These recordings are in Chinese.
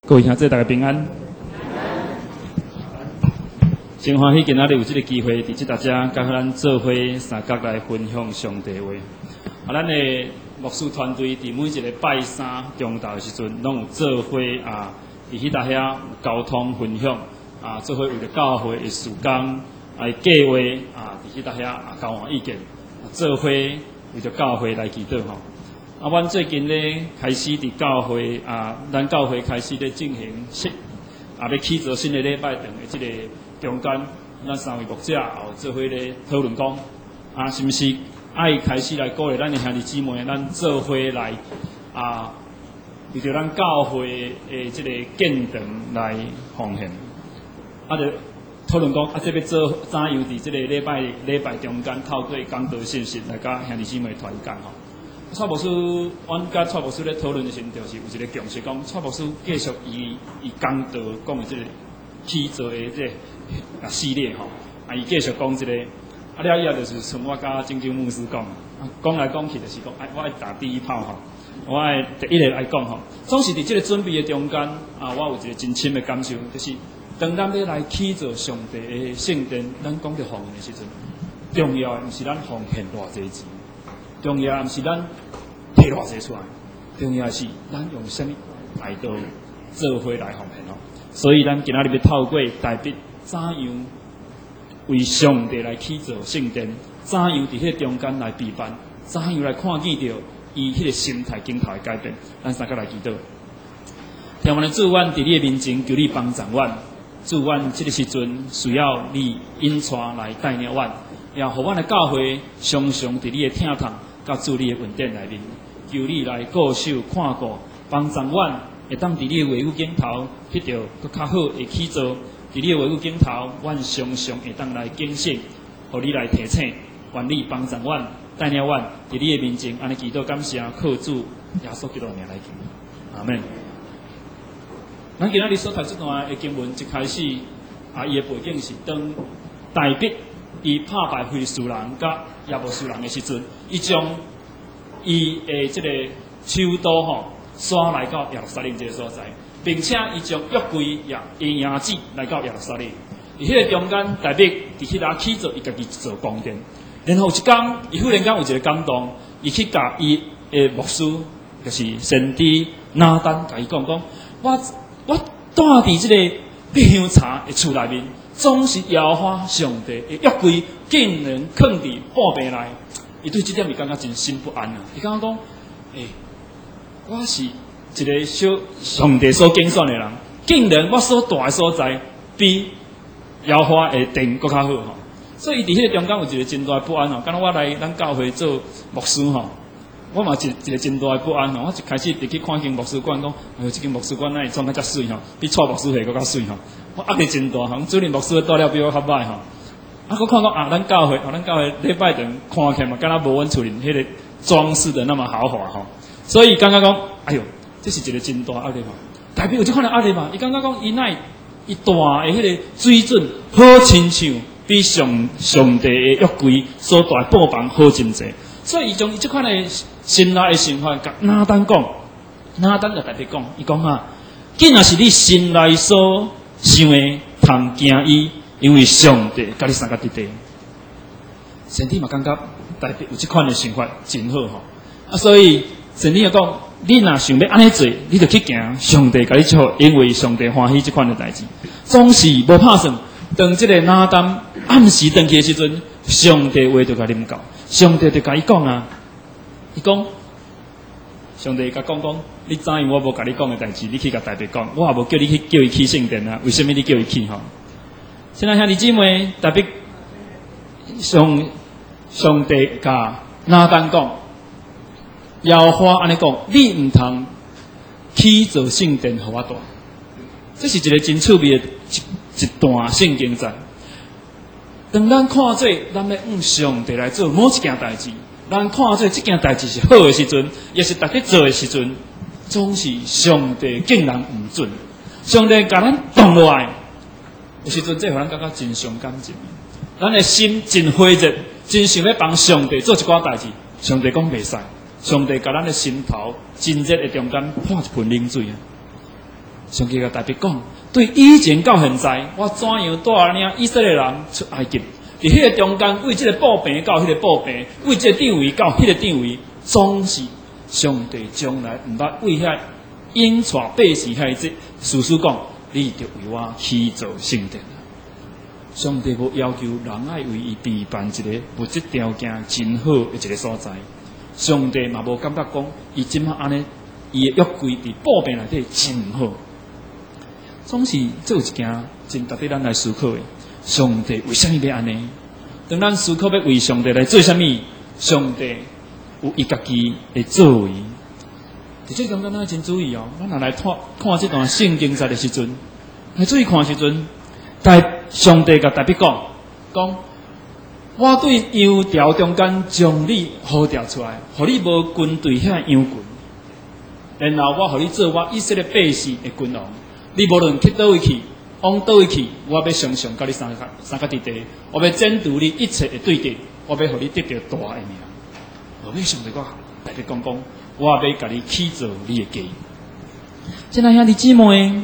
各位兄弟，大家平安。真欢喜今仔日有这个机会，伫即大家甲咱做伙三角来分享上帝话。咱的牧师团队伫每一个拜三中昼的时阵，拢有做伙伫迄搭遐交通分享做伙为着教会的事工计划伫迄搭遐交换意见，做伙为着教会来祈祷吼。阮最近咧开始伫教会咱教会开始咧进行要起做新的礼拜堂的即个中间，咱三位牧者也有做伙咧讨论讲是毋是爱开始来鼓励咱的兄弟姊妹，咱做伙来为着咱教会的即个建堂来奉献。就讨论讲这要做怎样伫即个礼拜中间，透过讲道信息来甲兄弟姊妹团结吼。蔡牧师，阮甲蔡牧师咧讨论的时阵，就是有一个共识，讲蔡牧师继续伊讲道讲的即个起做的即个系列吼，伊继续讲即个，了以后就是像我甲郑州牧师讲来讲去就是讲，我爱打第一炮吼，我爱第一个来讲吼，总是伫即个准备的中间我有一个真深的感受，就是当咱要来起做上帝的圣殿，咱讲着奉献的时阵，重要的毋是咱奉献偌济钱。重要毋是咱摕偌济出来，重要是咱用什么态度做伙来奉献咯。所以咱今仔日要透过代笔怎样为上帝来起造圣殿，怎样伫迄中间来备办，怎样来看见到伊迄个心态镜头的改变。咱三个来祈祷，听阮的主，阮伫你的面前求你帮助阮，主阮即个时阵需要你引带来带领阮，也互阮的教会常常伫你的听堂。甲主你的恩典内面，求你来顾守看顾，帮助阮会当伫你的话语镜头翕到搁较好的起造。伫你的话语镜头，阮常常会当来警醒，互你来提醒，愿你帮助阮，带领阮伫你的面前，安尼祈祷感谢，靠主耶稣基督的名来求，阿门。咱今仔日所读这段的经文一开始伊的背景是当大笔。伊拍败非利士人甲亚伯士人的时阵，伊将伊的即个首都刷来到耶路撒冷这个所在，并且伊将约柜的牙子来到耶路撒冷。伫迄个中间，大笔伫迄搭起做伊家己一座宫殿，然后有一天，伊忽然间有一个感动，伊去甲伊的牧师，就是先知拿单，甲伊讲，我住伫即个百香茶的厝内面。总是耶和华上帝的约柜竟然藏伫宝贝内，伊对这点伊感觉真心不安伊感觉讲，我是一个上帝所拣选的人，竟然我所住的所在比耶和华的殿搁较好所以伫迄个中间有一个真大不安敢若我来咱教会做牧师我嘛一个真大的不安我一开始入去看间牧师馆，讲，这间牧师馆哪会装甲遮水比蔡牧师会搁较水我压力真大主任牧师带了比我较歹我看讲咱教会礼拜堂看起来嘛，敢若无阮厝里迄个装饰的那么豪华所以感觉讲，哎哟，这是一个真大压力代表有这款的压力嘛？伊感觉讲，伊大的迄个水准好亲像比上帝的约柜所在宝房好真济。所以伊将伊这款的心内的想法，甲拿单讲，拿单就特别讲，伊讲既然是你心内所想的，通惊伊，因为上帝甲你三个伫地。神体嘛感觉特别有这款的想法真好所以神体就讲，你若想要安尼做，你就去行，上帝甲你祝福，因为上帝欢喜这款的代志，总是无拍算。当这个拿单暗时回去的时阵，上帝话就甲啉到。上帝就甲伊讲伊讲，上帝甲讲，你知影我无甲你讲的代志，你去甲大伯讲，我也无叫你去叫伊去圣殿为什么你叫伊去现在兄弟姊妹，大伯上帝甲拿单讲，耶和华安尼讲，你毋通起造圣殿互我住。这是一个真趣味的一段圣经节。当咱看做，咱要上帝来做某一件代志，咱看做这件代志是好的时阵，也是大家做的时阵，总是上帝竟然唔准。上帝甲咱动落来，有时阵这互咱感觉真伤感情。咱的心真火热，真想要帮上帝做一寡代志，上帝讲袂使。上帝甲咱的心头真热的中间泼一盆冷水上帝甲大卫讲，对以前到现在，我怎样带领以色列人出埃及？伫迄个中间，为这个布病到迄个布病，为这个地位到迄个地位，总是上帝将来毋捌为遐因带百姓遐这事实讲，你着为我起造圣殿。上帝无要求人爱为伊备办一个物质条件真好的一个所在。上帝嘛无感觉讲，伊即马安尼，伊的约柜伫布病内底真好。总是这有一件真值得咱来思考的。上帝为什么要安尼？当咱思考要为上帝来做什么，上帝有伊家己的作为。伫这中间咱真注意哦，咱若来看这段圣经节的时阵，来注意看时阵，上帝甲大卫讲，我对羊条中间将你呼调出来，互你无军队遐羊群，然后我互你做我以色列百姓的君王，你无论去倒位去。往倒位去，我要常常甲你三个地地，我要拯救你一切的对敌，我要互你得到大的名。后尾上帝我大家讲，我要甲你起造你的家。即个兄弟姊妹，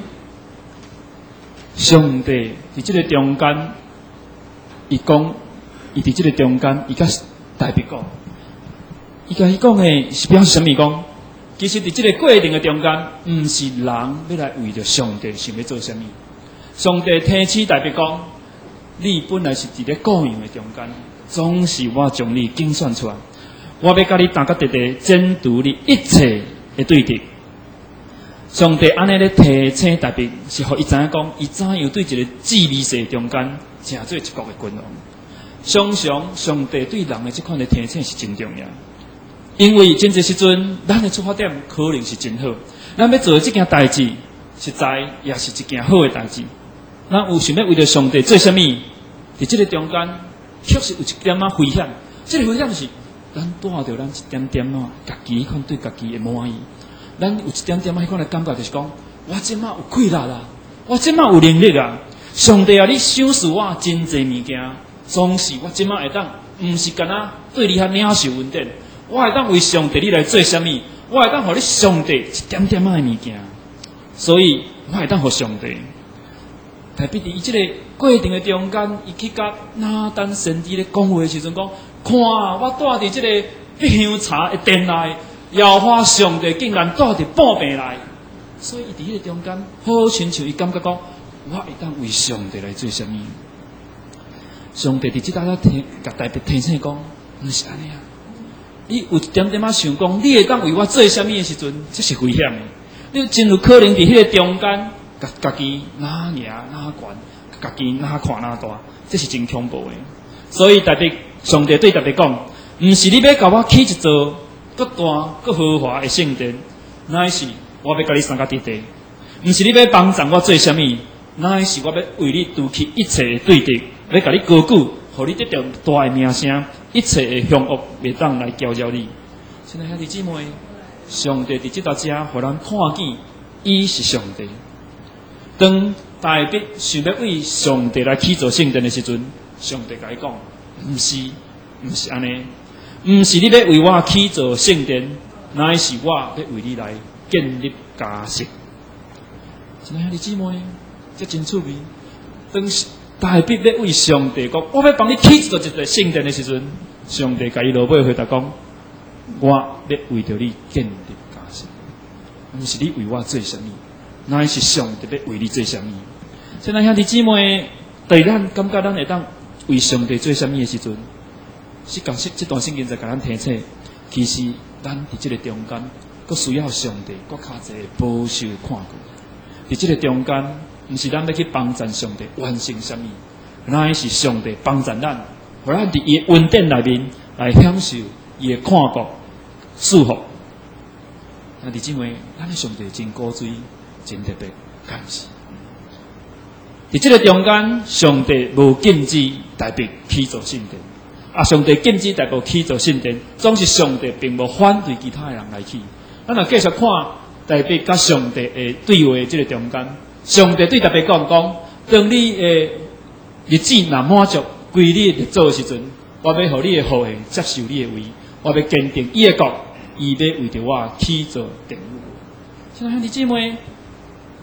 上帝伫即个中间，伊讲，伊伫即个中间，伊甲大卫讲，伊甲伊讲的是表示什么？讲，其实伫即个过程的中间，毋是人要来为着上帝想要做什么。上帝提起大卫讲，你本来是伫咧雇佣的中间，总是我将你精选出来，我要甲你打个地地，拯救你一切的对敌。上帝安尼咧提醒大卫，是互伊知影讲，伊怎样对一个智微细中间，成做一国的君王。常常上帝对人的这款的提醒是真重要，因为真侪时阵，咱的出发点可能是真好，咱要做这件代志，实在也是一件好的代志。咱有想要为着上帝做什么？伫这个中间，确实有一点仔危险。这个危险是，咱带着咱一点点啊，家己款对家己的满意。咱有一点点啊，迄款的感觉就是讲，我即马有气力啦，我即马有能力啊。上帝啊，你赏赐我真侪物件，总是我即马会当，毋是干那对你遐领受恩典，我会当为上帝你来做什么？我会当互你上帝一点点仔的物件，所以我会当互上帝。特别伫伊即个过程的中间，伊去甲拿单先知咧讲话的时阵讲，看我住伫即个必香茶的殿内，摇花上帝竟然住伫布病内，所以伊伫迄个中间，好亲像伊感觉讲，我会当为上帝来做什么？上帝伫即搭甲大卫提醒讲，毋是安尼啊！你有一点点仔想讲，你会当为我做什么的时阵，这是危险的。你真有可能伫迄个中间。家己哪赢哪悬，家己哪看哪大，这是真恐怖的。所以上帝对大家讲，毋是你要甲我起一座搁大搁豪华的圣殿，乃是我要甲你三个地地。毋是你要帮助我做什么，乃是我要为你除去一切的对敌，要甲你高举，互你得到大的名声，一切的凶恶袂当来搅扰你。亲爱兄弟姊妹，上帝伫即搭遮，互咱看见，伊是上帝。当大卫想要为上帝来起造圣殿的时阵，上帝甲伊讲，毋是安尼，毋是你要为我起造圣殿，乃是我要为你来建立家室。亲爱的姊妹，这真趣味。当大卫要为上帝讲，我要帮你起造一个圣殿的时阵，上帝甲伊落尾回答讲，我要为着你建立家室，毋是你为我做什么。乃是上帝要为你做什么？现在兄弟姊妹，对咱感觉咱会当为上帝做什么的时阵，是讲这段圣经在甲咱提醒，其实咱伫这个中间，佫需要上帝佫较侪保守看顾。伫这个中间，毋是咱要去帮助上帝完成什么，乃是上帝帮助咱，互咱伫伊的恩典内面来享受伊的看顾、祝福。兄弟姊妹，咱的上帝真古锥。真特别，感谢。伫这个中间，上帝无禁止大卫起造圣殿，上帝禁止大卫起造圣殿，总是上帝并无反对其他的人来起。咱若继续看大卫甲上帝的对话，这个中间，上帝对大卫讲：当你的日子若满足归你的做的时阵，我要互你的后裔接受你的位，我要坚定伊的国，伊要为着我起造殿宇。亲爱的兄弟姊妹。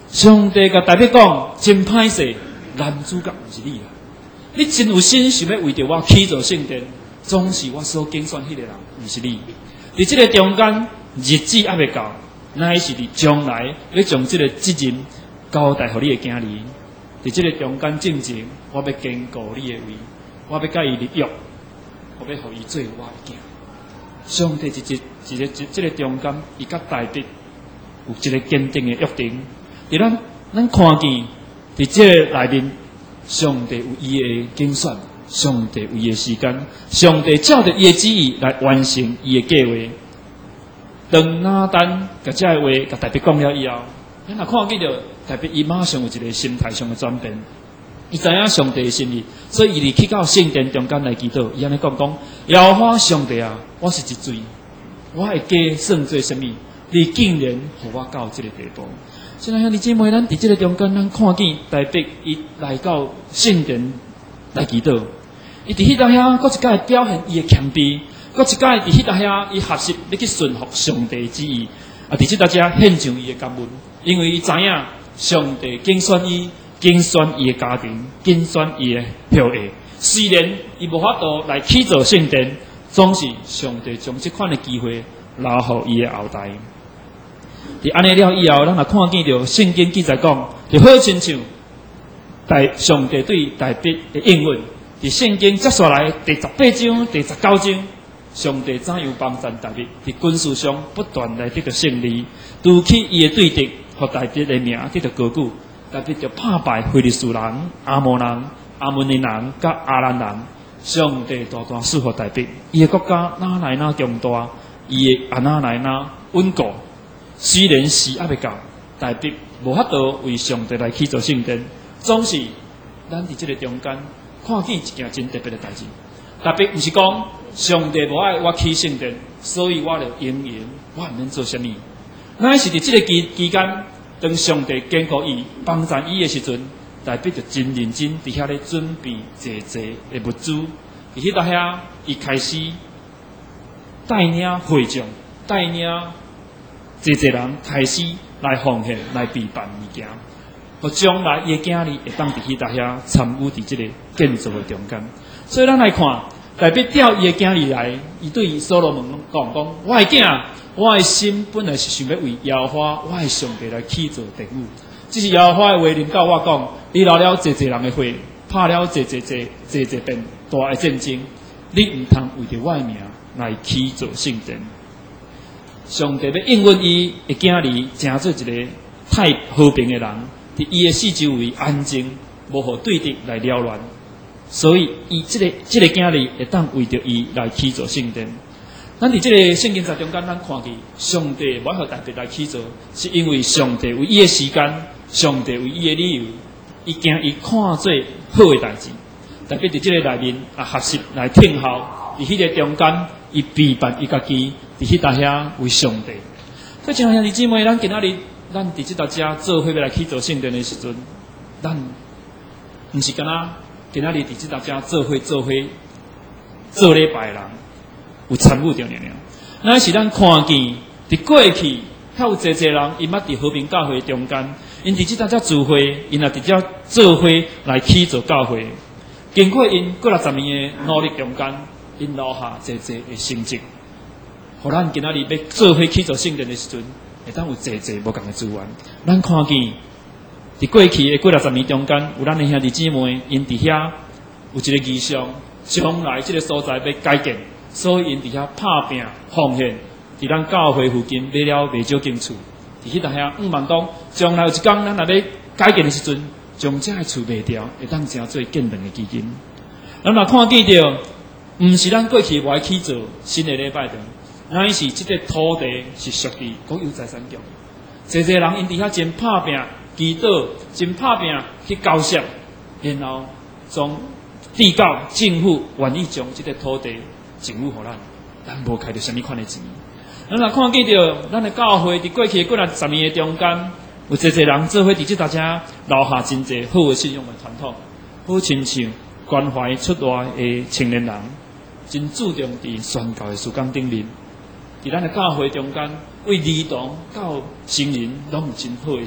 上帝甲大笔讲，真歹势，男主角毋是你啦！你真有心想要为着我起造圣殿，总是我所拣选迄个人，毋是你。伫即个中间，日子还未到，乃是伫将来要将即个责任交代互你的囝儿。伫即个中间正前，我要坚固你的位，我要甲伊立约，我要互伊做我的囝。上帝即个中间，伊甲大笔有一个坚定的约定。伫咱看见，伫即个内面，上帝有伊的拣选，上帝有伊的时间，上帝照着伊的旨意来完成伊的计划。当拿单甲这个话甲大笔讲了以后，咱若看见着大笔，伊马上有一个心态上的转变。伊知影上帝的心意，所以伊去到圣殿中间来祈祷。伊安尼讲，耶和华上帝啊，我是一罪，我会加算做什么？你竟然互我到这个地步。现在兄弟姐妹，咱伫这个中间，咱看见大笔伊来到圣殿来祈祷。伊伫迄搭遐，搁一摆表现伊的谦卑，搁一摆伫迄搭遐，伊学习要去顺服上帝的旨意。啊，伫即搭遮献上伊的感恩，因为伊知影上帝拣选伊。拣选伊的家庭，拣选伊的后裔。虽然伊无法度来起造圣殿，总是上帝将这款的机会留互伊的后代。伫安尼了以后，咱也看见着圣经记载讲，就好亲像上帝对大笔的应允。伫圣经接下来第18章、第19章，上帝怎样帮助大笔伫军事上不断来得到胜利，拄起伊的对敌，互大笔的名得到高举。大笔就打败非利士人、阿摩人、阿门尼人、甲阿兰人，上帝大大赐福大笔。伊的国家哪来哪强大，伊的阿哪来哪稳固。虽然时还未到，大笔无法度为上帝来起造圣殿，总是咱伫这个中间看见一件真特别的代志。大笔毋是讲上帝无爱我起圣殿，所以我就应允，我毋免做啥物。乃是伫这个期间。当上帝坚固伊、帮助伊的时阵，大笔就真认真伫遐咧准备济济的物资。伫迄搭遐，伊开始带领会众、带领济人开始来奉献、来备办物件，互将来伊的囝儿会当伫迄搭遐参与伫即个建造的中间。所以咱来看，大笔调伊的囝儿来，伊对所罗门讲：我的囝。我的心本来是想要为耶和华，我的上帝来起造殿宇。只是耶和华的话临到我讲，你留了济人的血，拍了济遍大的战争，你唔通为着我的名来起造圣殿。上帝要应允伊的囝儿，成做一个太和平的人，伫伊的四周围安静，无互对敌来扰乱。所以，伊这个囝儿会当为着伊来起造圣殿。咱伫即个圣经在中间，咱看见上帝无互大笔来起造，是因为上帝为伊的时间，上帝为伊的理由，伊惊伊看做好的代志。大笔伫即个内面也学习来听候，伫迄个中间，伊备办伊家己，伫迄搭遐为上帝。所以，亲爱兄弟姊妹，咱今仔日咱伫即搭遮做伙要来起造圣殿的时阵，咱毋是干那今仔日伫即搭遮做伙做礼拜的人。有参与着了，那是咱看见伫过去，还有济人，因捌伫和平教会中间，因伫即搭遮聚会，因也伫遮做伙来起造教会。经过因过60年的努力中间，因留下济的成绩，互咱今仔日要做伙起造圣殿的时阵，会当有济无共的资源。咱看见伫过去的过60年中间，有咱的兄弟姊妹，因伫遐有一个意向，将来即个所在要改建。所以因伫遐拍拼奉献，伫咱教会附近买了袂少间厝，伫迄搭遐望讲，将来有一天咱若要改建的时阵，将这个厝卖掉，会当成做建堂的基金。咱若看见着，毋是咱过去无爱起造新的礼拜堂，乃是即个土地是属于国有财产局。济人因伫遐真拍拼祈祷，真拍拼去交涉，然后从地教政府愿意将即个土地。政府互咱无开着什么款的钱。咱若看见着咱的教会伫过去过60年的中间，有济人做伙伫即搭遮留下真济好的信用的传统，好亲像关怀出外的青年人，真注重伫宣教的事工顶面，伫咱的教会中间为儿童到成人拢有真好的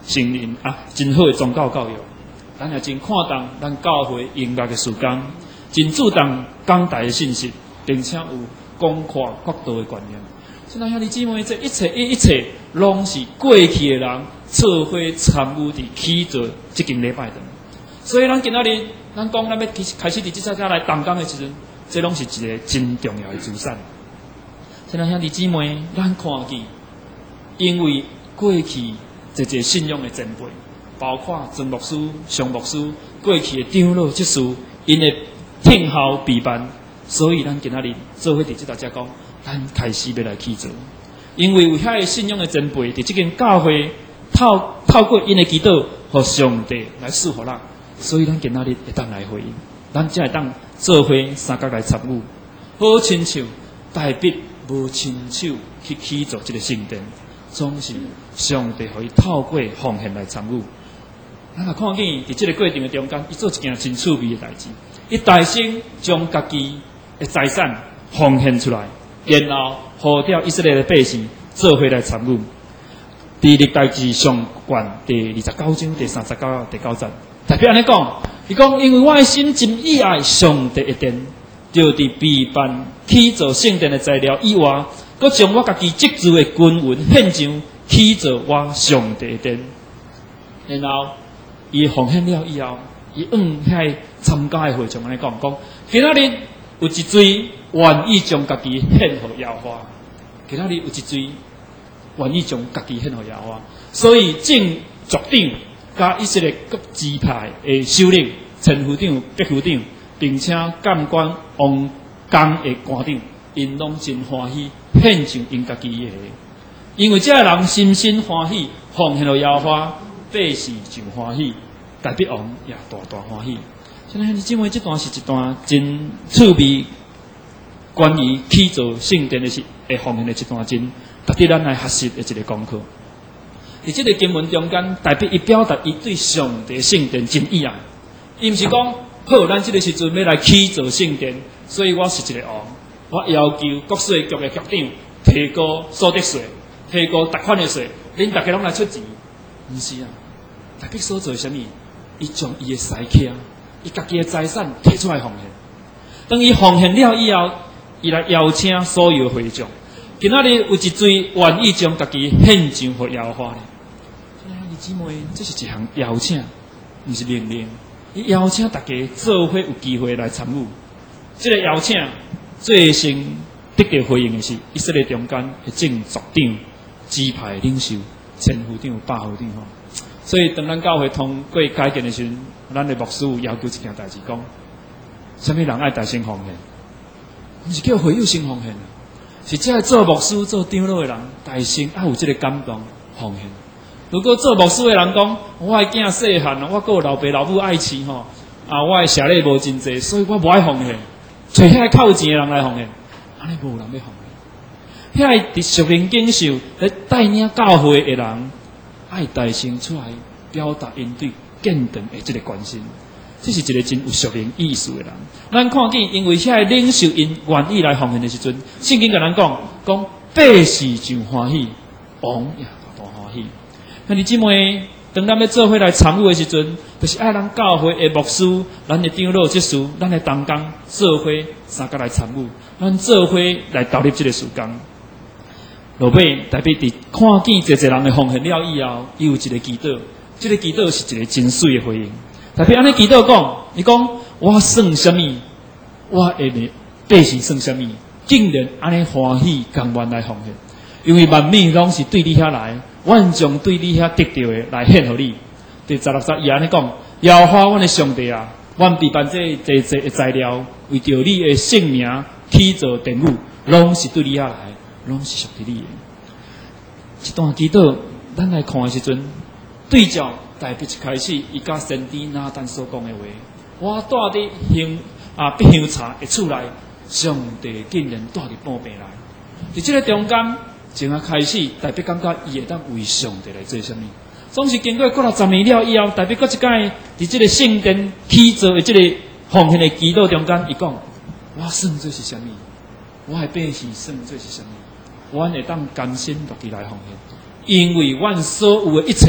成人真好的宗教教育，咱也真看重咱教会音乐的事工，真注重讲台的信息，并且有广阔角度的观念。所以兄弟姊妹，这一切，拢是过去的人做伙参与伫起做这间礼拜堂。所以咱今仔日，咱讲咱要开始伫这只来动工的时阵，这拢是一个真重要的资产。所以兄弟姊妹，咱看见，因为过去一信仰的前辈，包括曾牧师、上牧师，过去的长老、执事，因的听候陪伴，所以咱今仔日做伙伫这大家讲。咱开始要来去做，因为有遐个信仰的前辈，伫这间教会透过因的祈祷，互上帝来赐福咱，所以咱今仔日会当来回应，咱才会当做伙三角来参与。好亲像大笔无亲手去起做这个圣殿，总是上帝可以透过奉献来参与。咱也看见伫这个过程的中间，伊做一件真趣味的代志，伊大声将家己的财产奉献出来。然后，呼召以色列的百姓做伙来参与。伫历代志上卷第29章第39到第9节，特别安尼讲，伊讲因为我的心真意爱上帝的殿，就伫备办起造圣殿的材料以外，佮将我家己积聚的军文献上起造我上帝的殿。然后，伊奉献了以后，伊遐参加的会众安尼讲，今仔日有一罪。愿意将家己献互耶和华，其他哩有一罪，愿意将家己献互耶和华，所以正族长加以色列各支派的首领、前副长、副副长，并且监管王宫的官长，因拢真欢喜献上因家己的，因为这人心心欢喜奉献互耶和华，百姓就欢喜，大必王也大大欢喜。所以，姊妹，这段是一段真趣味。关于起造圣殿的奉献的一段真值得咱来学习的一个功课。在这个经文中间，代表伊表达伊对上帝圣殿真意爱。伊毋是讲好，咱这个时阵要来起造圣殿，所以我是一个王，我要求国税局的局长提高所得税，提高达款的税，恁大家拢来出钱。毋是啊，代表所做什么？伊将伊的财客，伊家己的财产摕出来奉献。当伊奉献了以后，伊来邀请所有会众，今仔日有一罪愿意将家己献上互耶和华咧。兄弟姊妹，这是一项邀请，毋是命令。伊邀请大家做伙有机会来参与。这个邀请最先得到回应的是以色列中间的正族长、支派领袖、前副长、副长吼。所以当咱教会通过改建的时阵，咱的牧师有要求一件代志，讲什么人爱大声奉献？毋是叫会友先奉献，是只做牧师、做长老的人，大声有这个感动奉献。如果做牧师的人讲，我的囝细汉，我有老爸老母爱饲吼，我的社礼无真济，所以我无爱奉献。找遐靠钱的人来奉献，安尼无人要奉献。遐伫属灵领袖来带领教会的人，爱大声出来表达因对建堂的这个关心。这是一个真有属灵意思的人。咱看见，因为遐个领袖因愿意来奉献的时阵，圣经甲咱讲百姓就欢喜，王也大大欢喜。那你姊妹，当咱要做伙来参与的时阵，就是爱咱教会的牧师、咱的长老、执事、咱的同工做伙三角来参与，咱做伙来投入这个事工。落尾代表伫看见一人的奉献了以后，伊有一个祈祷，这个祈祷是一个真水的回应。特别安尼祈祷讲，伊讲我算什么？我的百姓算什么？竟然安尼欢喜甘愿来奉献，因为万物拢是对你遐来，阮将对你遐得到的来献互你。第16节伊安尼讲，耶和华阮的上帝啊，阮备办这材料，为着你的圣名起造殿宇，拢是对你遐来，拢是属于你的。一段祈祷，咱来看的时阵，对照。代表一开始，伊甲先知拿但所讲的话，我住伫必香茶的厝内，上帝竟然住伫半边来。伫这个中间，从啊开始，代表感觉伊会当为上帝来做什么？总是经过过了10年了以后，代表过一届伫这个圣殿起造的这个奉献的祈祷中间，伊讲：我算做是什么？我的百姓算做是什么？我会当甘心落地来奉献，因为阮所有的一切。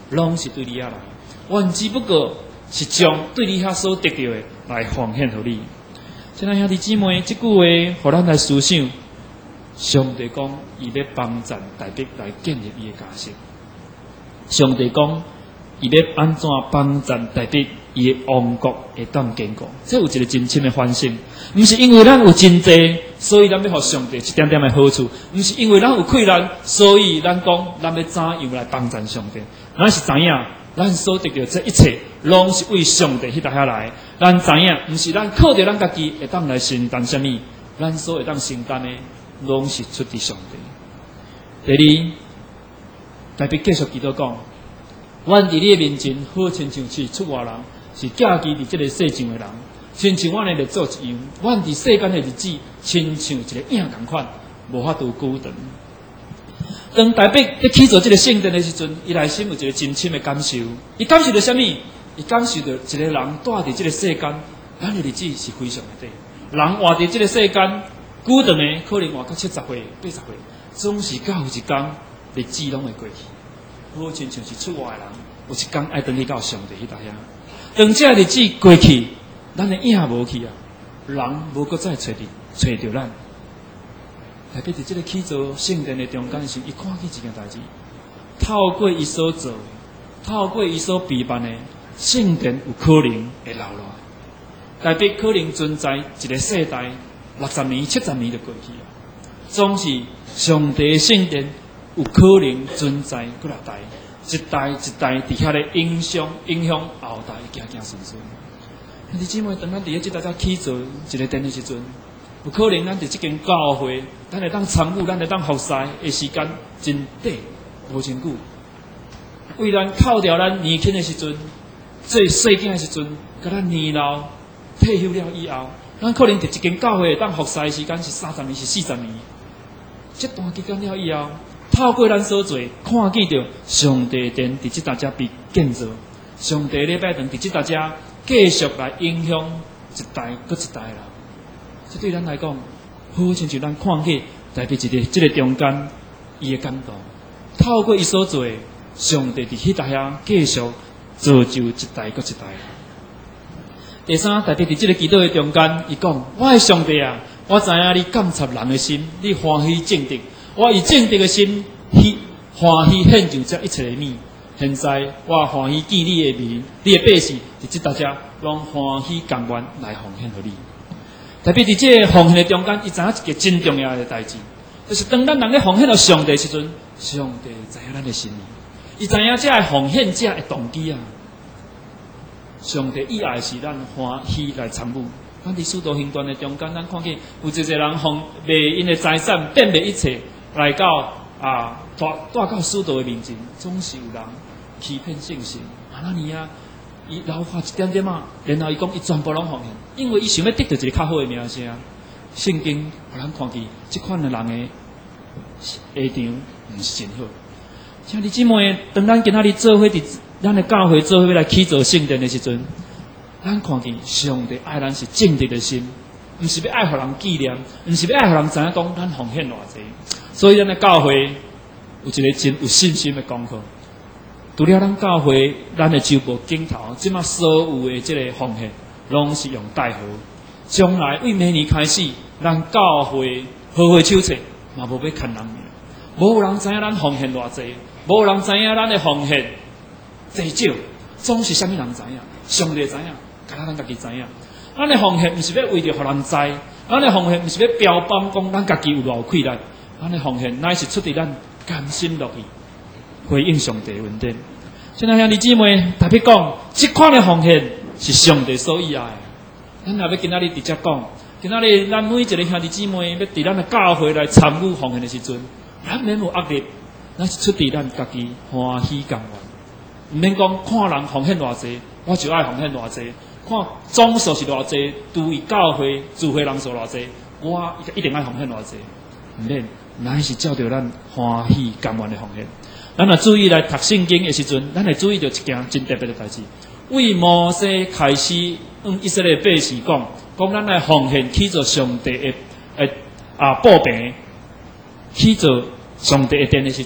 拢是对你遐来。阮只不过是将对你遐所得到的来奉献互你。亲爱兄弟姊妹，这句话，互咱来思想。上帝讲，伊要帮助大笔来建立伊的家室。上帝讲，伊要安怎帮助大笔伊的王国会当坚固。这有一个真深的反省，毋是因为咱有真济，所以咱要互上帝一点点的好处；毋是因为咱有困难，所以咱讲咱要怎样来帮助上帝。咱是知影，咱所得到这一切，拢是为上帝迄搭遐来。咱知影，毋是咱靠着咱家己会当来承担什么，咱所会当承担的。拢是出自上帝。第二，大笔继续记到讲，阮伫你的面前，好亲像是出外人，是寄居伫这个世上的人，亲像阮的日做一样。阮伫世间的日子，亲像一个影共款，无法度久长。当大笔在起造这个圣殿的时阵，伊内心有一个真深的感受。伊感受到什么？伊感受到一个人住伫这个世间，咱的日子是非常的短。人活伫这个世间。久长的可能活到70岁、80岁，总是到有一天日子拢会过去。好亲像是出外的人，有一天爱回去到上帝迄搭遐。当这日子过去，咱的影无去啊，人无搁再找着咱。特别伫这个起造圣殿的中间时，伊看见一件代志，透过伊所做，透过伊所备办的圣殿，有可能会留落来。代表可能存在一个世代。60年、70年就过去了，总是上帝的圣殿有可能存在几落代，一代一代伫遐咧影响后代行顺顺。兄弟姊妹，当咱伫咧即搭起造一个殿的时阵，有可能咱伫即间教会，咱会当参与，咱会当服侍的时间真短，无真久。为咱扣掉咱年轻的时阵，做细囝的时阵，甲咱年老退休了以后。咱可能伫一间教会当服侍的时间是30年，是40年。这段期间了以后，透过咱所做，看见着上帝殿伫即搭遮被建造，上帝礼拜堂伫即搭遮继续来影响一代搁一代啦。这对咱来讲，好亲像咱看见代表即个中间伊的感动，透过伊所做，上帝伫迄搭遐继续造就一代搁一代。第三，特别伫这个祈祷的中间，伊讲：我的上帝啊，我知影你监察人的心，你欢喜正直，我以正直的心欢喜献上这一切的物。现在我欢喜见你的面，你的百姓伫这大家拢欢喜甘愿来奉献给你。特别伫这个奉献的中间，伊知影一个真重要的代志，就是当咱人咧奉献到上帝的时阵，上帝知影咱的心意，伊知影这个奉献者的动机啊。上帝以爱是咱欢喜来参与。咱伫使徒行传的中间，咱看见有一个人奉卖因的财产，变卖一切，来到带到使徒的面前，总是有人欺骗信心。那尼啊，伊留下一点点啊，然后伊讲伊全部拢奉献，因为伊想要得到一个较好的名声。圣经互咱看见，即款的人的下场毋是真好。兄弟姊妹，当咱今仔日做伙伫咱的教会做伙来起造圣殿的时阵，咱看见上帝爱咱是正直的心，毋是要爱互人纪念，毋是要爱互人知影讲咱奉献偌济。所以咱的教会有一个真有信心的功课。除了咱教会，咱的周部镜头，即马所有的这个奉献，拢是用代号。将来为明年开始，咱教会好好手册，嘛无要看人命，无有人知影咱奉献偌济，无有人知影咱的奉献。济少，总是啥物人知影？上帝知影，敢若咱家己知影。咱的奉献毋是要为着互人知，咱的奉献毋是要标榜讲咱家己有偌有气力，咱的奉献乃是出自咱甘心乐意回应上帝的恩典。亲爱兄弟姊妹，特别讲，这款的奉献是上帝所喜爱的。咱若要今仔日直接讲，今仔日咱每一个兄弟姊妹要伫咱的教会来参与奉献的时阵，咱免有压力，咱是出自咱家己欢喜甘愿。毋免讲看人奉献偌济，我就爱奉献偌济；看总数是偌济，对教会聚会人数偌济，我一定爱奉献偌济。毋免，咱是照着咱欢喜甘愿的奉献。咱若注意来读圣经的时阵，咱会注意到一件真特别的代志。为摩西开始，以色列百姓讲咱来奉献去做上帝的布饼，去做上帝的殿的时阵。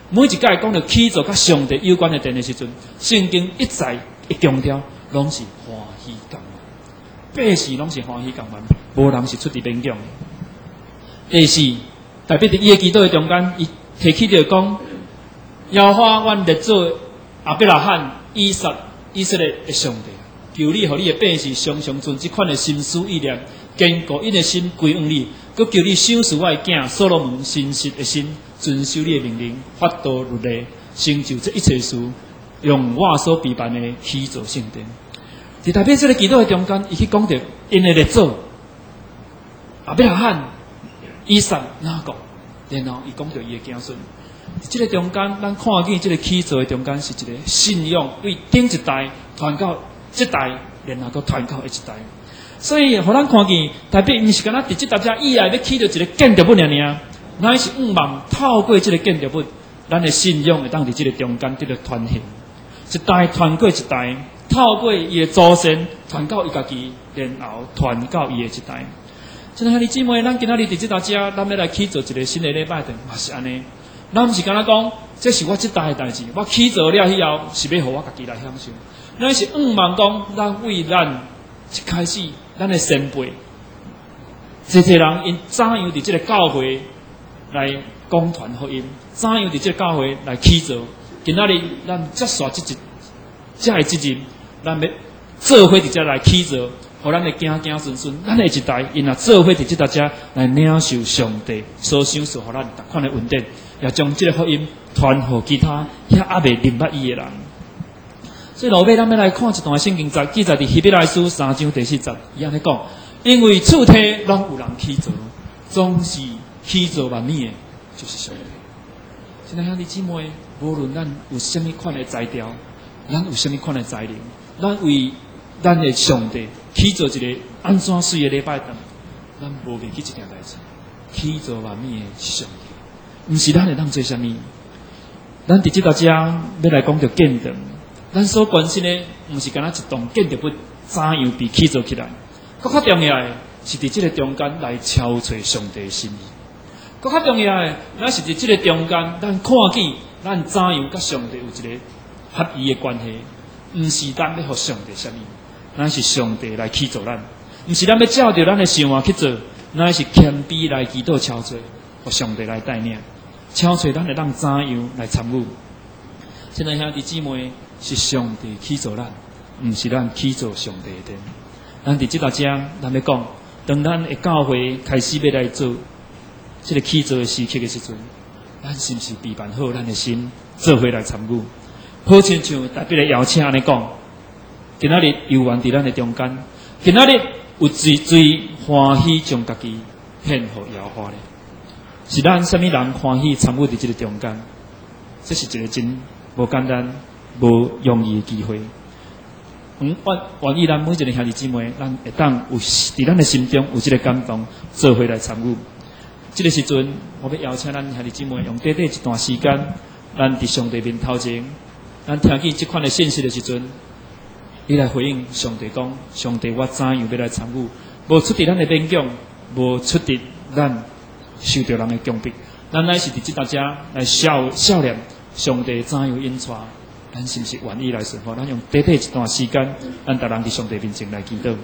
每一届讲到起造甲上帝有关的殿的时阵，圣经一再一强调，拢是欢喜甘愿，百事拢是欢喜甘愿，无人是出伫勉强的。第四，代表伫伊的祈祷的中间，伊提起着讲，耶和华阮列祖亚伯拉罕、以色列的上帝，求你，互你的百姓常常存这款的心思意念，坚固因的心归向你，佮求你赏赐我的囝所罗门真实的心，遵守你的命令，法度律例，成就这一切事，用我所备办的起造圣殿。伫代表这个祈祷的中间，伊去讲着因的列祖亚伯拉罕、以撒、雅各，然后伊讲着伊的子孙。伫这个中间，咱看见这个起造的中间是一个信仰，为顶一代传到这代，然后佮传到下一代。所以，互咱看见，代表毋是干那伫这大家以来要起着一个建筑物尔，乃是望透过这个建筑物，咱的信仰会当伫这个中间得到传承，一代传过一代，透过伊的祖先传到伊家己，然后传到伊的一代。亲爱的姊妹，咱今仔日伫这大家，咱要来起造一个新的礼拜堂，也是安尼。咱毋是干那讲，这是我这代的代志，我起造了以后，是要互我家己来享受。咱是望讲，咱为咱一开始，咱的先辈，侪人因怎样伫这个教会来讲传福音，怎样伫这个教会来起造。今仔日咱接续这个责任，咱要做伙伫这来起造，互咱的子孙，咱的一代因也做伙伫这大家来领受上帝所赏赐互咱逐款的恩典。也将这个福音传予其他遐还未明白伊的人。所以落尾咱要来看一段圣经节，记载伫希伯来书3章第4节，伊安尼讲：因为厝体拢有人起造，总是起造万米的，就是上帝。现在兄弟姊妹，无论咱有甚物款的材料，咱有甚物款的材料，咱为咱的上帝起造一个安怎水的礼拜堂，咱无忘记一件代志：起造万米的是上帝。毋是咱会当做啥物？咱伫即大家要来讲着建筑，咱所关心的毋是干那一栋建筑物怎样被起造起来，更较重要的是伫即个中间来敲找上帝的心意。更较重要的，咱是伫即个中间，咱看见咱怎样甲上帝有一个合意的关系，毋是咱要互上帝啥物，咱是上帝来起造咱，毋是咱要照着咱的想法去做，咱是谦卑来祈祷敲做，互上帝来带领。敲找咱会当怎样来参与？现在兄弟姊妹是上帝起造咱，毋是咱起造上帝的殿。咱伫即大家，咱要讲，当咱的教会开始要来做这个起造的时刻的时阵，咱是毋是备办好咱的心，做伙来参与？好亲像特别的邀请安尼讲，今仔日游玩伫咱的中间，今仔日有最欢喜将家己献予耶和华咧。是咱什么人欢喜参与伫这个中间？这是一个真无简单、无容易的机会。愿意咱每一个兄弟姊妹，咱会当有伫咱的心中有这个感动，做伙来参与。这个时阵，我要邀请咱兄弟姊妹用短短一段时间，咱伫上帝面头前，咱听见这款的信息的时阵，你来回应上帝讲：上帝，我怎样要来参与？无出伫咱的勉强，无出伫咱受到人的强迫，咱乃是伫即大家来笑脸，上帝怎样引带，咱是毋是愿意来顺服？咱用短短一段时间，咱逐人伫上帝面前来祈祷。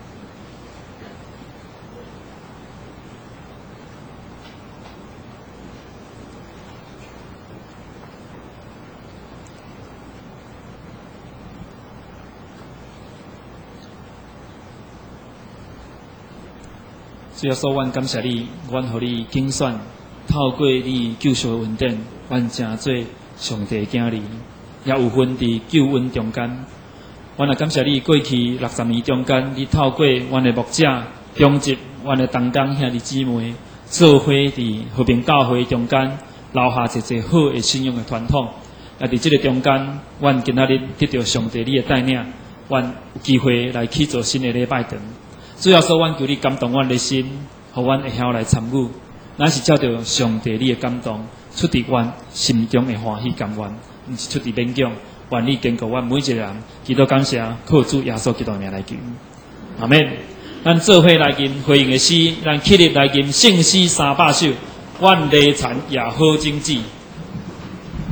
主耶稣，阮感谢你，阮互你拣选，透过你救赎的恩典，阮成做上帝的囝儿，也有份伫救恩中间。阮也感谢你，过去60年中间，你透过阮的牧者、中职、阮的同工兄弟姊妹，做伙伫和平教会中间，留下一个好的信仰的传统。也伫这个中间，阮今仔日得到上帝你的带领，阮有机会来起做新的礼拜堂。主要说，阮求你感动阮的心，互阮会晓来参与。咱是照着上帝你的感动，出伫阮心中的欢喜甘愿，毋是出伫勉强。愿你坚固阮每一个人，祈祷感谢，靠主耶稣基督名来求，阿们。咱做伙来吟回应的诗，咱起立来吟圣诗300首，愿礼残也好经济。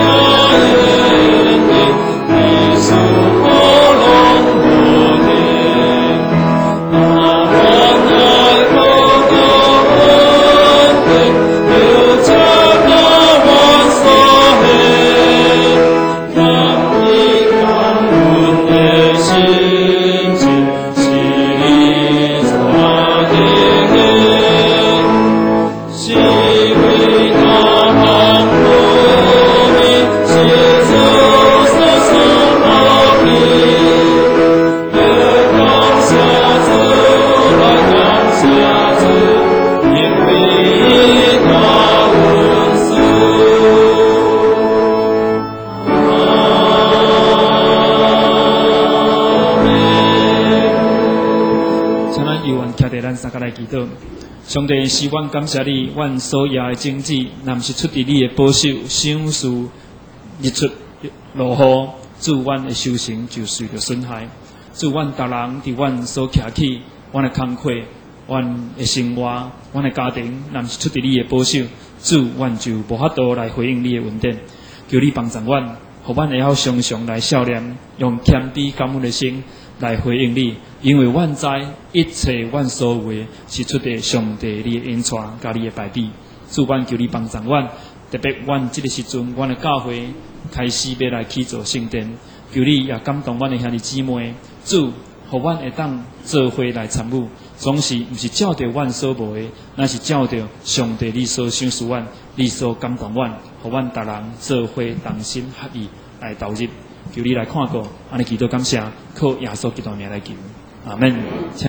上帝是阮感谢你，阮所有的经济，若毋是出伫你的保守、赏赐、日出、落雨，主阮的修行就随着损害。主阮逐人伫阮所徛起，阮的工课、阮的生活、阮的家庭，若毋是出伫你的保守，主阮就无法度来回应你的恩典。求你帮助阮，互阮会晓常常来笑脸，用谦卑感恩的心来回应你。因为阮知一切阮所有的是出自上帝你的恩赐，甲你的排比。主阮求你帮助阮，特别阮这个时阵，阮的教会开始要来起造圣殿，求你也感动阮的兄弟姊妹，主，互阮会当做伙来参与，总是毋是照着阮所无的，乃是照着上帝你所赏赐阮，你所感动阮，互阮逐人做伙同心合意来投入。求你来看顾，安尼祈祷感谢，靠耶稣基督名来求，阿门。